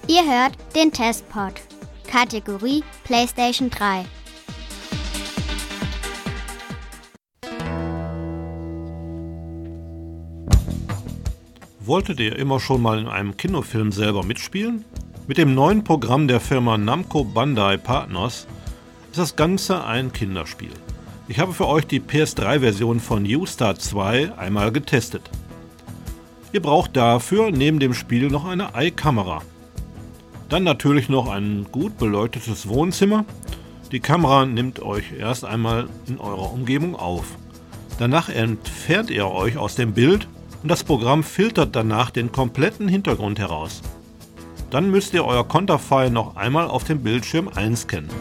Ihr hört den Testpod. Kategorie PlayStation 3. Wolltet ihr immer schon mal in einem Kinofilm selber mitspielen? Mit dem neuen Programm der Firma Namco Bandai Partners ist das Ganze ein Kinderspiel. Ich habe für euch die PS3-Version von U-Star 2 einmal getestet. Ihr braucht dafür neben dem Spiel noch eine iCamera. Dann natürlich noch ein gut beleuchtetes Wohnzimmer. Die Kamera nimmt euch erst einmal in eurer Umgebung auf. Danach entfernt ihr euch aus dem Bild und das Programm filtert danach den kompletten Hintergrund heraus. Dann müsst ihr euer Konterfei noch einmal auf dem Bildschirm einscannen.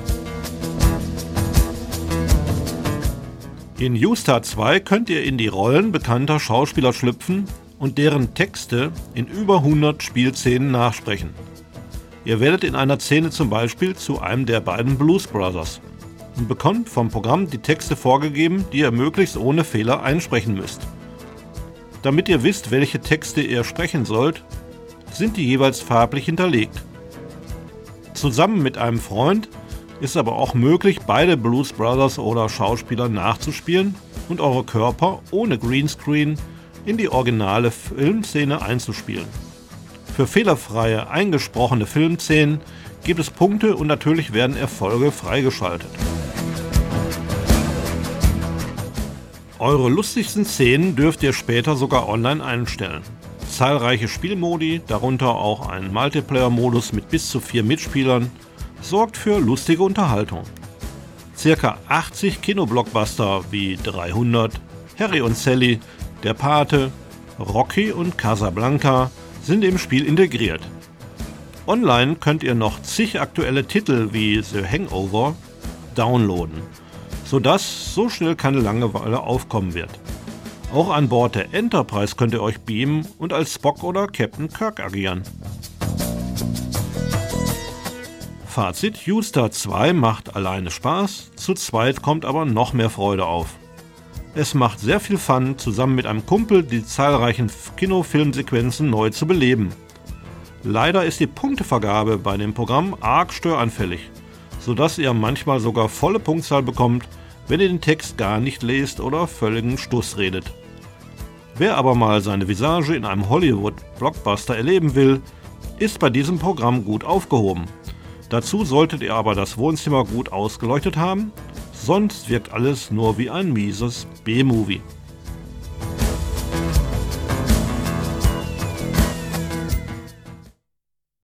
In U-Star 2 könnt ihr in die Rollen bekannter Schauspieler schlüpfen und deren Texte in über 100 Spielszenen nachsprechen. Ihr werdet in einer Szene zum Beispiel zu einem der beiden Blues Brothers und bekommt vom Programm die Texte vorgegeben, die ihr möglichst ohne Fehler einsprechen müsst. Damit ihr wisst, welche Texte ihr sprechen sollt, sind die jeweils farblich hinterlegt. Zusammen mit einem Freund ist aber auch möglich, beide Blues Brothers oder Schauspieler nachzuspielen und eure Körper ohne Greenscreen in die originale Filmszene einzuspielen. Für fehlerfreie, eingesprochene Filmszenen gibt es Punkte und natürlich werden Erfolge freigeschaltet. Eure lustigsten Szenen dürft ihr später sogar online einstellen. Zahlreiche Spielmodi, darunter auch ein Multiplayer-Modus mit bis zu 4 Mitspielern, sorgt für lustige Unterhaltung. Circa 80 Kinoblockbuster wie 300, Harry und Sally, Der Pate, Rocky und Casablanca sind im Spiel integriert. Online könnt ihr noch zig aktuelle Titel wie The Hangover downloaden, sodass so schnell keine Langeweile aufkommen wird. Auch an Bord der Enterprise könnt ihr euch beamen und als Spock oder Captain Kirk agieren. Fazit: U-Star 2 macht alleine Spaß, zu zweit kommt aber noch mehr Freude auf. Es macht sehr viel Fun, zusammen mit einem Kumpel die zahlreichen Kinofilmsequenzen neu zu beleben. Leider ist die Punktevergabe bei dem Programm arg störanfällig, sodass ihr manchmal sogar volle Punktzahl bekommt, wenn ihr den Text gar nicht lest oder völligen Stuss redet. Wer aber mal seine Visage in einem Hollywood-Blockbuster erleben will, ist bei diesem Programm gut aufgehoben. Dazu solltet ihr aber das Wohnzimmer gut ausgeleuchtet haben, sonst wirkt alles nur wie ein mieses B-Movie.